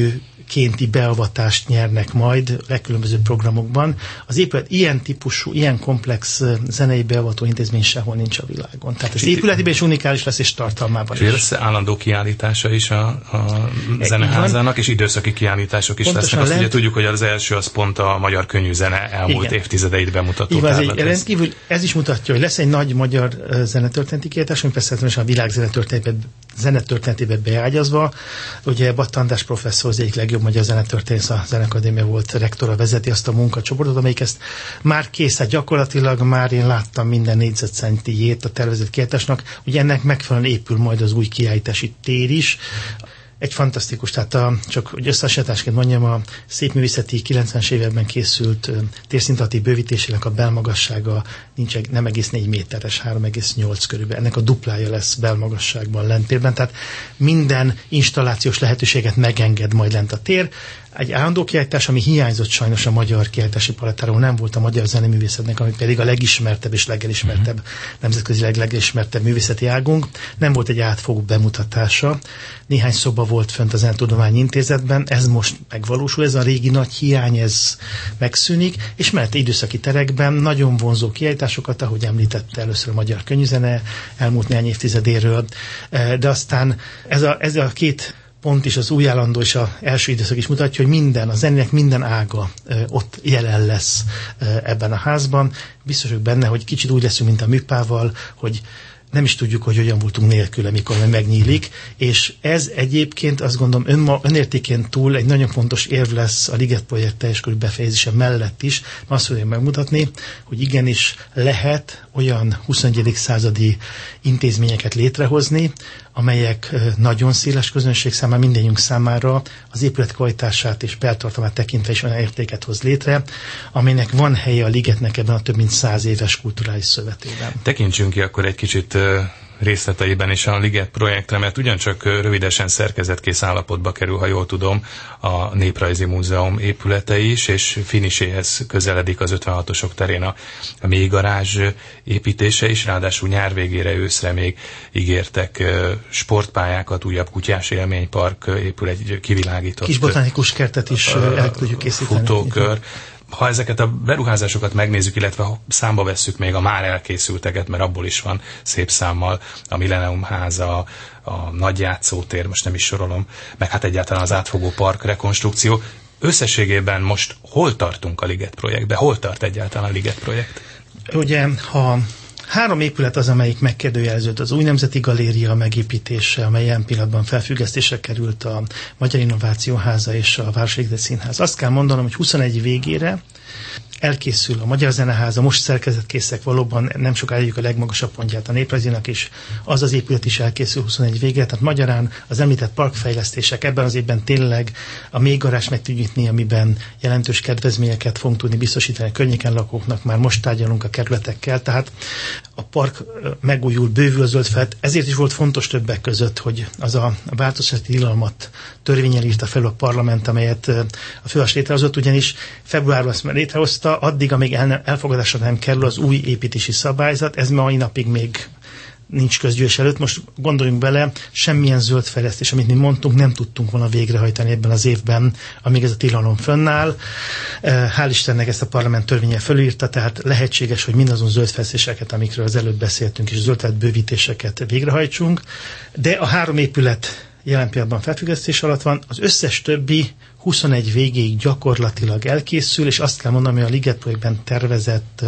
kénti beavatást nyernek majd legkülönbözőbb programokban. Az épület ilyen típusú, ilyen komplex zenei beavató intézmény sehol nincs a világon. Tehát az épületében is unikális lesz, és tartalmában is. Lesz állandó kiállítása is a zeneházának, és időszaki kiállítások is pontosan lesznek. Azt ugye tudjuk, hogy az első az pont a magyar könnyű zene elmúlt évtizedeit bemutató tárlat lesz. Ez is mutatja, hogy lesz egy nagy magyar zenetörténeti kiállítás, ami persze a világ zenetörténetébe beágyazva. Ugye Batta András professzor, az egyik legjobb magyar zenetörténész, a Zenekadémia volt rektora, vezeti azt a munkacsoportot, amelyik ezt már kész, gyakorlatilag már én láttam minden négyzetcentiét a tervezett kiállításnak, ugye ennek megfelelően épül majd az új kiállítási tér is. Egy fantasztikus, tehát csak hogy összehasonlításként mondjam, a szépművészeti 90-es években készült térszintalatti bővítésének a belmagassága nem egész 4 méteres, 3,8 körülbelül. Ennek a duplája lesz belmagasságban lentérben, tehát minden installációs lehetőséget megenged majd lent a tér. Egy állandó kiállítás, ami hiányzott sajnos a magyar kiállítási palettáról, nem volt a magyar zeneművészetnek, ami pedig a legismertebb és legelismertebb, nemzetközileg legelismertebb művészeti águnk. Nem volt egy átfogó bemutatása. Néhány szoba volt fönt a Zenetudományi Intézetben, ez most megvalósul, ez a régi nagy hiány, ez megszűnik, és mellette időszaki terekben nagyon vonzó kiállításokat, ahogy említette először a magyar könnyűzene elmúlt néhány évtizedéről, de aztán ez a két pont is, az új állandó és az első időszak is mutatja, hogy a zenének minden ága ott jelen lesz ebben a házban. Biztos vagyok benne, hogy kicsit úgy leszünk, mint a műpával, hogy nem is tudjuk, hogy hogyan voltunk nélküle, mikor megnyílik, és ez egyébként azt gondolom önértékén túl egy nagyon fontos érv lesz a Liget projekt teljes körű befejezése mellett is, azt fogja megmutatni, hogy igenis lehet olyan 21. századi intézményeket létrehozni, amelyek nagyon széles közönség számára, mindenjünk számára az épület kvalitását és beltartalmát tekintve is olyan értéket hoz létre, aminek van helye a Ligetnek ebben a több mint 100 éves kulturális szövetében. Tekintsünk ki akkor egy kicsit részleteiben is a Liget projektre, mert ugyancsak rövidesen szerkezetkész állapotba kerül, ha jól tudom, a Néprajzi Múzeum épülete is, és finiséhez közeledik az 56-osok terén a mélygarázs építése is, ráadásul nyár végére, őszre még ígértek sportpályákat, újabb kutyás élménypark épül, egy kivilágított kis botanikus kertet is el tudjuk készíteni. Futókör. Ha ezeket a beruházásokat megnézzük, illetve számba vesszük még a már elkészülteket, mert abból is van szép számmal a Millennium háza, a nagy játszótér, most nem is sorolom, meg hát egyáltalán az átfogó park rekonstrukció. Összességében most hol tartunk a Liget projektben? Hol tart egyáltalán a Liget projekt? Ugye, ha 3 épület az, amelyik megkérdőjeleződött, az új Nemzeti Galéria megépítése, amely ilyen pillanatban felfüggesztésre került, a Magyar Innovációháza és a Városliget Színház. Azt kell mondanom, hogy 21 végére elkészül a Magyar Zeneháza, most szerkezetkészek, valóban nem sokáig a legmagasabb pontját a Néprajzinak is, az az épület is elkészül 21 végére, tehát magyarán az említett parkfejlesztések ebben az évben tényleg a mélygarázs meg tudjuk nyitni, amiben jelentős kedvezményeket fogunk tudni biztosítani a környéken lakóknak, már most tárgyalunk a kerületekkel, tehát a park megújul, bővül a zöld felett, ezért is volt fontos többek között, hogy az a változtatási tilalmat törvényel írta fel a parlament, amelyet a főváros létrehozott, ugyanis februárban azt már létrehozta, addig, amíg elfogadásra nem kerül az új építési szabályzat, ez mai napig még nincs közgyűlés előtt. Most gondoljunk bele, semmilyen zöld fejlesztés, amit mi mondtunk, nem tudtunk volna végrehajtani ebben az évben, amíg ez a tilalom fönnáll. Hál' Istennek ezt a parlament törvénye fölírta, tehát lehetséges, hogy mindazon zöld fejlesztéseket, amikről az előbb beszéltünk, és zöld bővítéseket végrehajtsunk, de a 3 épület jelen pillanatban felfüggesztés alatt van, az összes többi 21 végéig gyakorlatilag elkészül, és azt kell mondanom, hogy a Liget projektben tervezett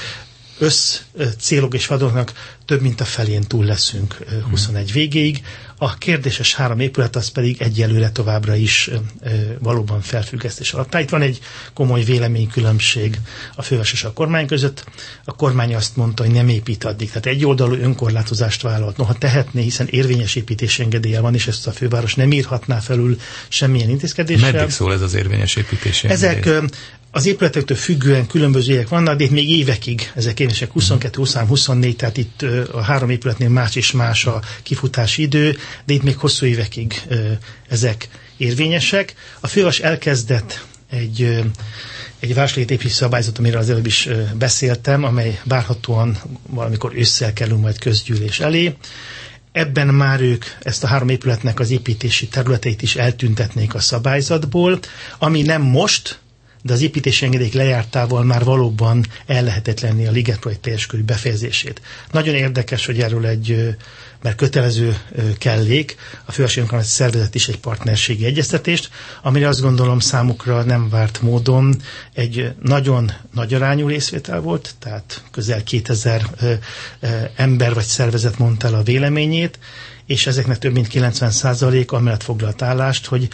célok és feladatoknak több mint a felén túl leszünk 21 végéig. A kérdéses 3 épület az pedig egyelőre továbbra is valóban felfüggesztés alatt. Itt van egy komoly véleménykülönbség a főváros és a kormány között. A kormány azt mondta, hogy nem épít addig. Tehát egyoldalú önkorlátozást vállalt. Noha tehetné, hiszen érvényes építési engedélye van, és ezt a főváros nem írhatná felül semmilyen intézkedéssel. Meddig szól ez az érvényes építési engedély? Ezek az épületektől függően különböző évek vannak, de itt még évekig, ezek érvényesek 22, 23, 24, tehát itt a 3 épületnél más és más a kifutási idő, de itt még hosszú évekig ezek érvényesek. A főváros elkezdett egy városligetépítési szabályzat, amiről az előbb is beszéltem, amely várhatóan valamikor ősszel kerül majd közgyűlés elé. ebben már ők ezt a 3 épületnek az építési területeit is eltüntetnék a szabályzatból, ami nem most, de az építési engedélyek lejártával már valóban ellehetetlenné a Liget projekt teljes körű befejezését. Nagyon érdekes, hogy erről mert kötelező kellék, a fővárosi önkormányzati szervezet is egy partnerségi egyeztetést, amire azt gondolom számukra nem várt módon egy nagyon nagy arányú részvétel volt, tehát közel 2000 ember vagy szervezet mondta el a véleményét, és ezeknek több mint 90% amellett foglalt állást, hogy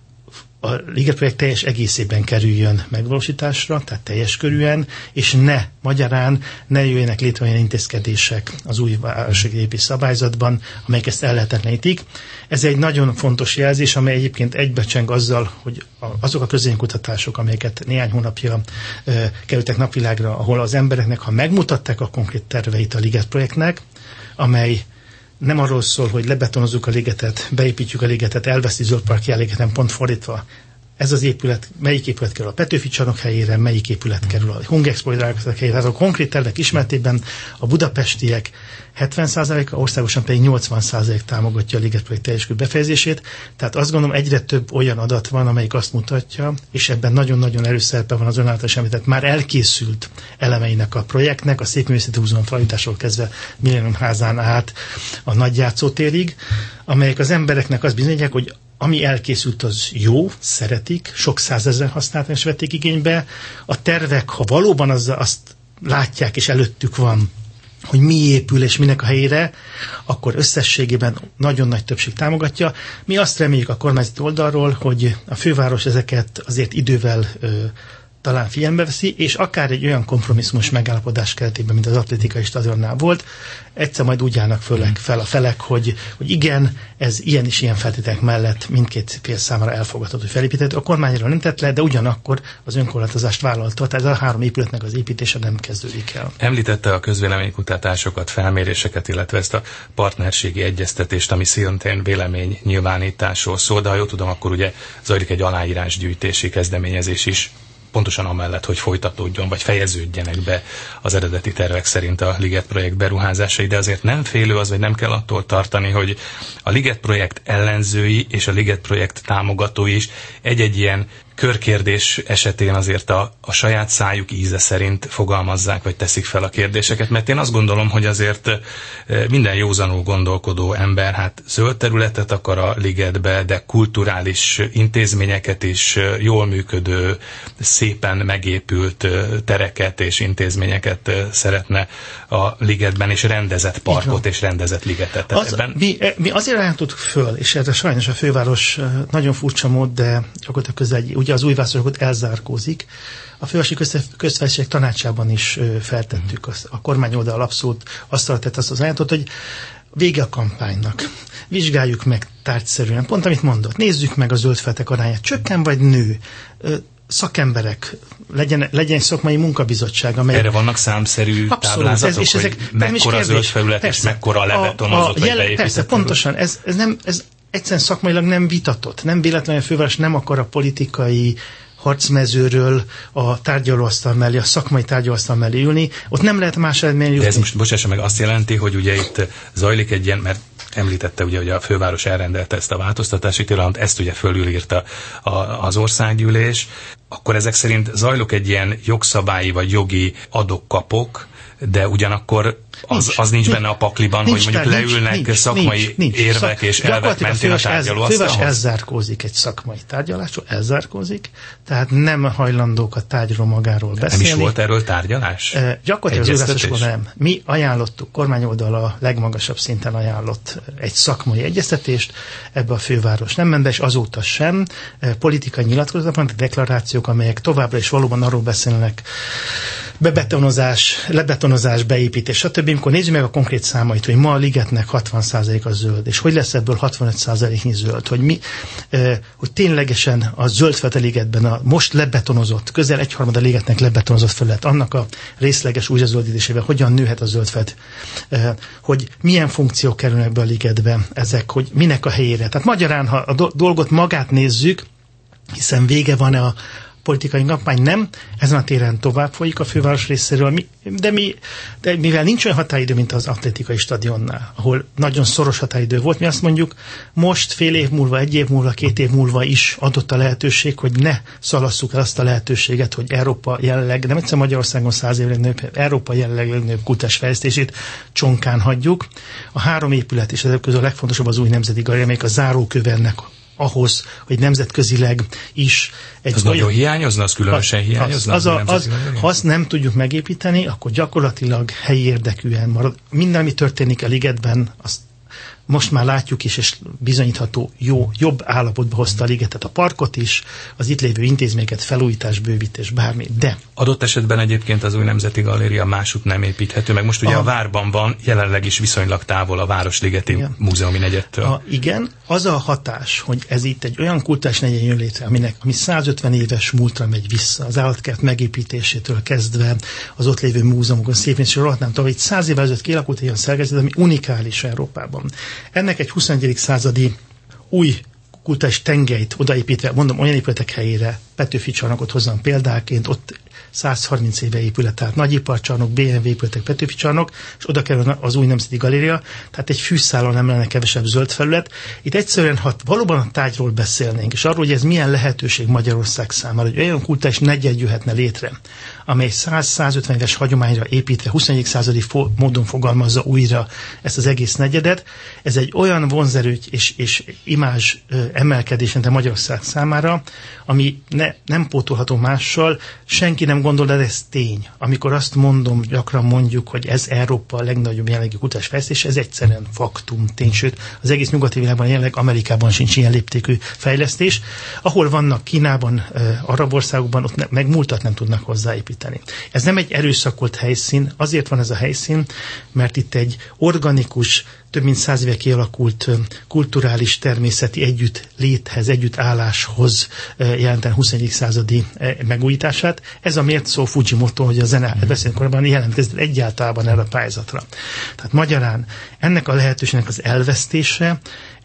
a Liget projekt teljes egészében kerüljön megvalósításra, tehát teljes körűen, és magyarán ne jöjjenek létre olyan intézkedések az új városépítési szabályzatban, amelyek ezt ellehetetlenítik. Ez egy nagyon fontos jelzés, amely egyébként egybecseng azzal, hogy azok a közvéleménykutatások, amelyeket néhány hónapja kerültek napvilágra, ahol az embereknek, ha megmutatták a konkrét terveit a Liget projektnek, amely nem arról szól, hogy lebetonozzuk a ligetet, beépítjük a ligetet, elveszi zöldpark jelléget, nem pont fordítva. Ez az épület, melyik épület kerül a Petőfi csarnok helyére, melyik épület kerül a Hungexpo helyére. Tehát a konkrét tervek ismeretében a budapestiek 70%-a, országosan pedig 80% támogatja a Liget projekt teljes körű befejezését. Tehát azt gondolom, egyre több olyan adat van, amelyik azt mutatja, és ebben nagyon-nagyon erős szerepe van az ön által is említett, már elkészült elemeinek a projektnek, a Szépművészeti Múzeum felújításról kezdve Millennium házán át a Nagyjátszótérig, amelyek az embereknek azt bizonyítják, hogy ami elkészült, az jó, szeretik, sok százezer használták és vették igénybe. A tervek, ha valóban azt látják, és előttük van, hogy mi épül és minek a helyére, akkor összességében nagyon nagy többség támogatja. Mi azt reméljük a kormányzati oldalról, hogy a főváros ezeket azért idővel talán figyelembe veszi, és akár egy olyan kompromisszumos megállapodás keretében, mint az atlétikai stadionnál volt, egyszer majd úgy állnak fel a felek, hogy igen, ez ilyen és ilyen feltételek mellett mindkét fél számára elfogadható, hogy felépíthető. A kormányról nem tett le, de ugyanakkor az önkorlátozást vállalta, tehát ez a 3 épületnek az építése nem kezdődik el. Említette a közvéleménykutatásokat, felméréseket, illetve ezt a partnerségi egyeztetést, ami szintén vélemény nyilvánításról szól, de ha jól tudom, akkor ugye zajlik egy aláírásgyűjtési kezdeményezés is, pontosan amellett, hogy folytatódjon, vagy fejeződjenek be az eredeti tervek szerint a Liget projekt beruházásai, de azért nem félő az, vagy nem kell attól tartani, hogy a Liget projekt ellenzői és a Liget projekt támogatói is egy-egy ilyen körkérdés esetén azért a saját szájuk íze szerint fogalmazzák, vagy teszik fel a kérdéseket, mert én azt gondolom, hogy azért minden józanul gondolkodó ember zöld területet akar a ligetbe, de kulturális intézményeket is, jól működő, szépen megépült tereket és intézményeket szeretne a ligetben, és rendezett parkot és rendezett ligetet. Mi azért állítottuk föl, és erre sajnos a főváros nagyon furcsa mód, de gyakorlatilag közel ugye az új városokat elzárkózik. A fővárosi közfelség tanácsában is feltettük, a kormány oldal abszolút azt tett azt az ajánlatot, hogy vége a kampánynak. Vizsgáljuk meg tárgyszerűen, pont amit mondott, nézzük meg a zöldfeltek arányát, csökken vagy nő, szakemberek, legyen egy szakmai munkabizottság, amely... Erre vannak számszerű táblázatok, és hogy mekkora zöld felület, és mekkora lebetonozott, vagy beépített? Persze, pontosan, ez egyszerűen szakmailag nem vitatott. Nem véletlenül a főváros nem akar a politikai harcmezőről a tárgyalóasztal mellé, a szakmai tárgyalóasztal mellé ülni. Ott nem lehet más eredmény jutni. De ez most, bocsássa meg, azt jelenti, hogy ugye itt zajlik egy ilyen, mert említette ugye, hogy a főváros elrendelte ezt a változtatási tilalmat, ezt ugye fölülírta az országgyűlés, akkor ezek szerint zajlok egy ilyen jogszabályi vagy jogi adok-kapok, de ugyanakkor az nincs benne a pakliban, hogy mondjuk leülnek szakmai érvek és elvek mentén a tárgyalóasztalhoz. Főváros elzárkózik egy szakmai tárgyalásról, tehát nem hajlandók a tárgyról magáról beszélni. Nem is volt erről tárgyalás? Gyakorlatilag az összes nem. Mi ajánlottuk, kormányoldal a legmagasabb szinten ajánlott egy szakmai egyeztetést, ebbe a főváros nem ment be, és azóta sem. Politikai nyilatkozatban, deklarációk, amelyek továbbra is valóban arról beszélnek, lebetonozás, beépítés, stb. Amikor nézzük meg a konkrét számait, hogy ma a ligetnek 60% a zöld, és hogy lesz ebből 65%-nyi zöld, hogy ténylegesen a zöldfete ligetben a most lebetonozott, közel 1/3 a ligetnek lebetonozott felület, annak a részleges újrazöldítésével hogyan nőhet a zöldfed, hogy milyen funkciók kerülnek be a ligetbe, ezek, hogy minek a helyére. Tehát magyarán, ha a dolgot magát nézzük, hiszen vége van a politikai kampány nem ezen a téren tovább folyik a főváros részéről, de mivel nincs olyan határidő, mint az atlétikai stadionnál, ahol nagyon szoros határidő volt, mi azt mondjuk, most fél év múlva, 1 év múlva, 2 év múlva is adott a lehetőség, hogy ne szalasszuk el azt a lehetőséget, hogy Európa jelenleg, nem egyszer Magyarországon 100 évre legnagyobb, Európa jelenleg legnagyobb kultúrás fejlesztését csonkán hagyjuk. A 3 épület, és ezek közül a legfontosabb az új Nemzeti Galéria, amelyik a záróköve ennek ahhoz, hogy nemzetközileg is egy... Az nagyon hiányozna, az különösen hiányozna? Ha azt nem tudjuk megépíteni, akkor gyakorlatilag helyi érdekűen marad. Minden, ami történik a ligetben, azt most már látjuk is, és bizonyítható jobb állapotba hozta a ligetet, a parkot is, az itt lévő intézményeket, felújítás, bővítés, bármi. De adott esetben egyébként az új Nemzeti Galéria másút nem építhető, meg most ugye a várban van, jelenleg is viszonylag távol a Városligeti Múzeumi negyedtől. Igen, az a hatás, hogy ez itt egy olyan kultúrás negyed jön létre, ami 150 éves múltra megy vissza, az állatkert megépítésétől kezdve, az ott lévő múzeumokon szépen sorolhatnám tovább, hogy 100 évvel ezelőtt kialakult egy olyan szerkezet, ami unikális Európában. Ennek egy 21. századi új kultúrás tengelyt odaépítve, mondom, olyan épületek helyére, Petőfi csarnokot hozzam példáként, ott 130 éve épület, tehát nagyiparcsarnok, BMW épületek, Petőfi csarnok, és oda kerül az új Nemzeti Galéria, tehát egy fűszálon nem lenne kevesebb zöld felület. Itt egyszerűen, ha valóban a tárgyról beszélnénk, és arról, hogy ez milyen lehetőség Magyarország számára, hogy olyan kultúrás negyed jöhetne létre, amely 100-150 éves hagyományra építve 21. századi módon fogalmazza újra ezt az egész negyedet. Ez egy olyan vonzerő és imázs emelkedés a Magyarország számára, ami nem pótolható mással, senki nem gondol, de ez tény. Amikor azt mondom, gyakran mondjuk, hogy ez Európa a legnagyobb jelenlegi kultúrás fejlesztés, ez egyszerűen faktum, tény, sőt, az egész nyugati világban jelenleg Amerikában sincs ilyen léptékű fejlesztés. Ahol vannak Kínában, arab országokban, ott meg múltat nem tudnak hozzáépíteni. Ez nem egy erőszakolt helyszín, azért van ez a helyszín, mert itt egy organikus, több mint 100 éve kialakult kulturális, természeti együttléthez, együttálláshoz jelenten 21. századi megújítását. Ez a miért szó Fujimoto, hogy a zene beszélünk korábban jelentkezett egyáltalán erre a pályázatra. Tehát magyarán ennek a lehetőségnek az elvesztése,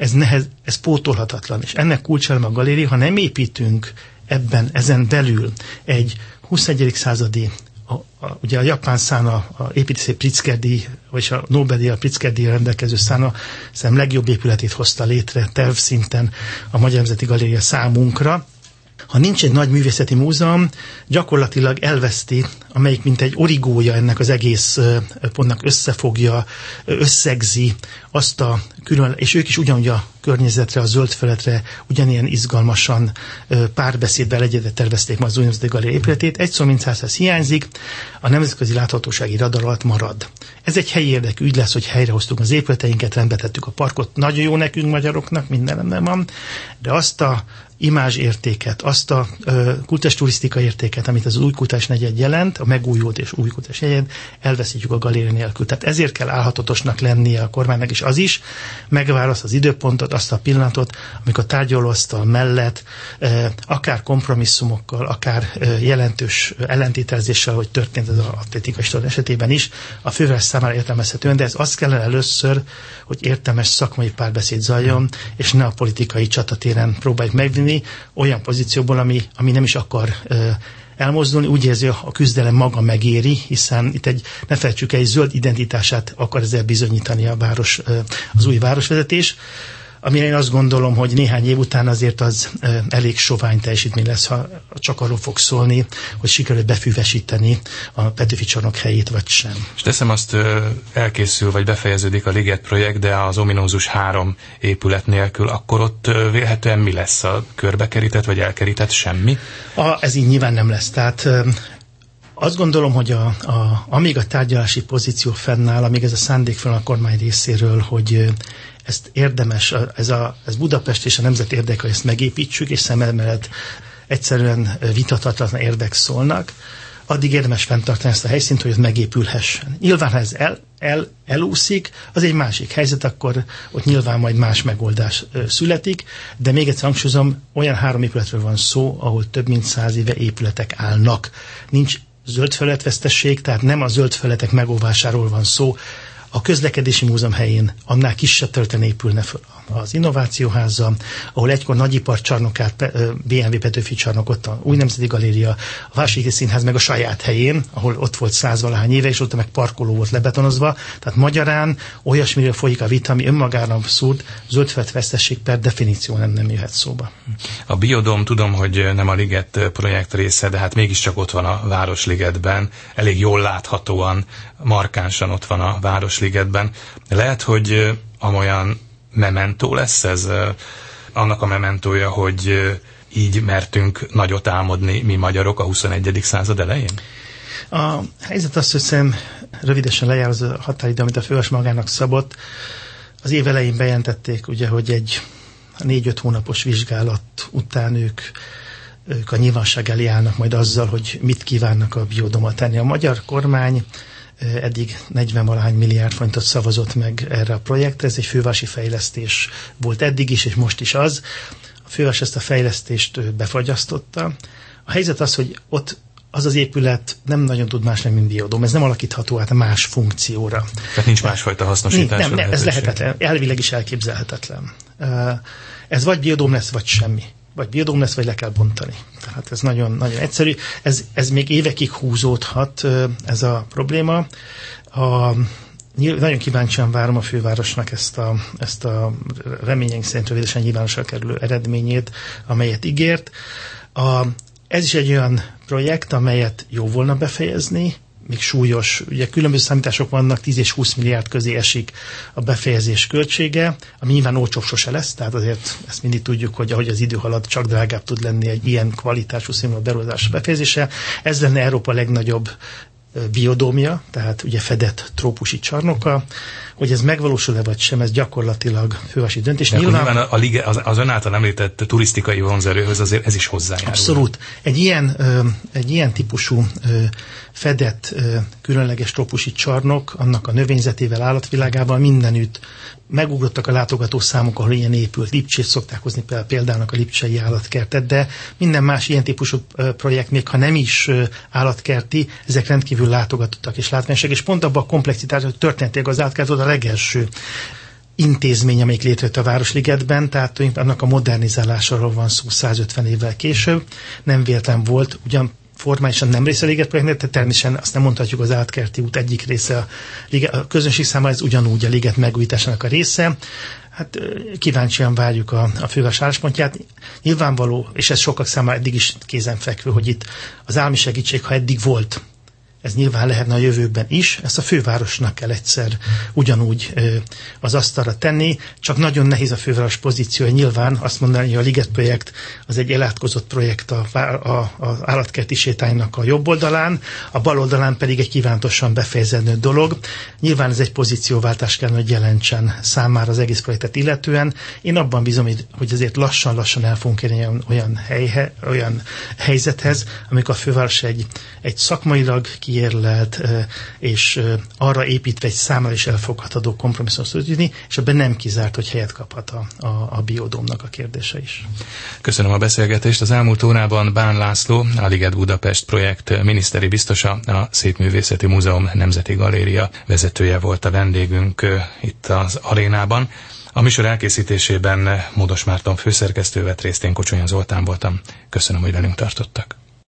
ez pótolhatatlan, és ennek kulcseleme a galéria, ha nem építünk ezen belül egy 21. századi ugye a japán szána, a építészeti Pritzker-díj, vagy a Nobel-díj, Pritzker-díjra rendelkező szána szerintem legjobb épületét hozta létre tervszinten a Magyar Nemzeti Galéria számunkra. Ha nincs egy nagy művészeti múzeum, gyakorlatilag elveszti, amelyik mint egy origója ennek az egész pontnak összefogja, összegzi azt a külön, és ők is ugyanúgy a környezetre, a zöld felületre ugyanilyen izgalmasan párbeszédvel egyedül tervezték ma az új Nemzeti Galéria épületét. Egy szó mint 100 hiányzik, a nemzetközi láthatósági radar alatt marad. Ez egy helyi érdekű ügy lesz, hogy helyrehoztuk az épületeinket, rendbetettük a parkot. Nagyon jó nekünk magyaroknak, minden rendben van, de azt a imázs értéket, azt a kultúrás turisztika értéket, amit az új kultúrás negyed jelent, a megújult és új kultúrás negyed, elveszítjük a galéria nélkül. Tehát ezért kell állhatatosnak lennie a kormánynak, és az is megválaszt az időpontot, azt a pillanatot, amikor a tárgyalóasztal mellett akár kompromisszumokkal, akár jelentős ellentételezéssel, hogy történt az atlétikai stadion esetében is, a főváros számára értelmezhetően, de ez azt kellene először, hogy értelmes szakmai párbeszéd zajjon, és ne a politikai csatatéren próbáljuk megvinni olyan pozícióból, ami nem is akar elmozdulni, úgy érzi, a küzdelem maga megéri, hiszen itt ne felejtsük el, egy zöld identitását akar ezzel bizonyítani az új városvezetés, amire én azt gondolom, hogy néhány év után azért az elég sovány teljesítmény lesz, ha csak arról fog szólni, hogy sikerül befüvesíteni a Petőfi csarnok helyét, vagy sem. És teszem azt, elkészül, vagy befejeződik a Liget projekt, de az ominózus 3 épület nélkül, akkor ott vélhetően mi lesz? A körbekerített, vagy elkerített semmi? Ez így nyilván nem lesz. Tehát azt gondolom, hogy amíg a tárgyalási pozíció fennáll, amíg ez a szándék fenn a kormány részéről, hogy ezt érdemes, ez Budapest és a nemzet érdeke, hogy ezt megépítsük, és szem mellett egyszerűen vitathatatlan érdek szólnak, addig érdemes fenntartani ezt a helyszínt, hogy ez megépülhessen. Nyilván, ha ez elúszik, az egy másik helyzet, akkor ott nyilván majd más megoldás születik, de még egyszer hangsúlyozom, olyan 3 épületről van szó, ahol több mint 100 éve épületek állnak. Nincs zöld felületvesztesség, tehát nem a zöld felületek megóvásáról van szó, A közlekedési múzeum helyén annál kisebb területen épülne föl az Innovációháza, ahol egykor nagyipar csarnokát, BMW Petőfi csarnokot, a új Nemzeti Galéria, a Városligeti Színház meg a saját helyén, ahol ott volt 100-valahány éve, és ott meg parkoló volt lebetonozva. Tehát magyarán olyasmiről folyik a vita, ami önmagára abszurd, zöldfelületvesztesség per definíció nem jöhet szóba. A Biodóm tudom, hogy nem a Liget projekt része, de hát mégiscsak ott van a Városligetben, elég jól láthatóan, markánsan ott van a Városligetben. Lehet, hogy amolyan mementó lesz ez, annak a mementója, hogy így mertünk nagyot álmodni mi magyarok a 21. század elején? A helyzet az, hogy szerintem rövidesen lejár az a határidő, amit a főváros magának szabott. Az év elején bejelentették, ugye, hogy egy 4-5 hónapos vizsgálat után ők a nyilvánosság elé állnak majd azzal, hogy mit kívánnak a Biodómmal tenni. A magyar kormány eddig 40-valahány milliárd forintot szavazott meg erre a projektre. Ez egy fővárosi fejlesztés volt eddig is, és most is az. A főváros ezt a fejlesztést befagyasztotta. A helyzet az, hogy ott az az épület nem nagyon tud más nem, mint Biodóm. Ez nem alakítható át más funkcióra. Tehát nincs másfajta hasznosítás? Nem, ez lehetetlen. Elvileg is elképzelhetetlen. Ez vagy Biodóm lesz, vagy semmi. Vagy Biodóm lesz, vagy le kell bontani. Tehát ez nagyon, nagyon egyszerű. Ez még évekig húzódhat, ez a probléma. Nagyon kíváncsian várom a fővárosnak ezt a reményeink szerint rövidesen nyilvánosra kerülő eredményét, amelyet ígért. Ez is egy olyan projekt, amelyet jó volna befejezni, még súlyos, ugye különböző számítások vannak, 10 és 20 milliárd közé esik a befejezés költsége, ami nyilván olcsóbb sose lesz, tehát azért ezt mindig tudjuk, hogy ahogy az idő halad, csak drágább tud lenni egy ilyen kvalitású színvonalú beruházás befejezése. Ez lenne Európa legnagyobb biodómja, tehát ugye fedett trópusi csarnoka. Hogy ez megvalósul-e vagy sem, ez gyakorlatilag fővárosi döntés. Nyilván az ön által említett turisztikai vonzerőhöz azért ez is hozzájárul. Abszolút. Egy ilyen típusú fedett különleges trópusi csarnok, annak a növényzetével, állatvilágával mindenütt megugrottak a látogató számok, ahol ilyen épült. Lipcsét szokták hozni példának a lipcsei állatkertet, de minden más ilyen típusú projekt, még ha nem is állatkerti, ezek rendkívül látogatottak és látványosak, és pont abban a komplexitás, hogy történetileg az állatkert volt a legelső intézmény, amelyik létrejött a Városligetben, tehát annak a modernizálásáról van szó 150 évvel később. Nem véletlen volt, ugyan formálisan nem része a Liget projektnek, de természetesen azt nem mondhatjuk, az Átkerti út egyik része a közönség számára, ez ugyanúgy a Liget megújításának a része. Hát kíváncsian várjuk a főváros álláspontját. Nyilvánvaló, és ez sokak számára eddig is kézenfekvő, hogy itt az állami segítség, ha eddig volt, ez nyilván lehetne a jövőben is, ezt a fővárosnak kell egyszer ugyanúgy az asztalra tenni, csak nagyon nehéz a főváros pozíciója. Nyilván azt mondani, hogy a Liget projekt az egy elátkozott projekt az állatkerti sétánynak a jobb oldalán, a bal oldalán pedig egy kívánatosan befejeződő dolog. Nyilván ez egy pozícióváltás kell, hogy jelentsen számára az egész projektet illetően. Én abban bízom, hogy azért lassan-lassan el fogunk érni olyan helyzethez, amikor a főváros egy szakmailag kiérlelt, és arra építve egy számára is elfogadható kompromisszumot születni, és ebben nem kizárt, hogy helyet kaphat a Biodómnak a kérdése is. Köszönöm a beszélgetést. Az elmúlt órában Bán László, a Liget Budapest projekt miniszteri biztosa, a Szépművészeti Múzeum Nemzeti Galéria vezetője volt a vendégünk itt az arénában. A műsor elkészítésében Módos Márton főszerkesztő vett részt, én Kocsonya Zoltán voltam. Köszönöm, hogy velünk tartottak.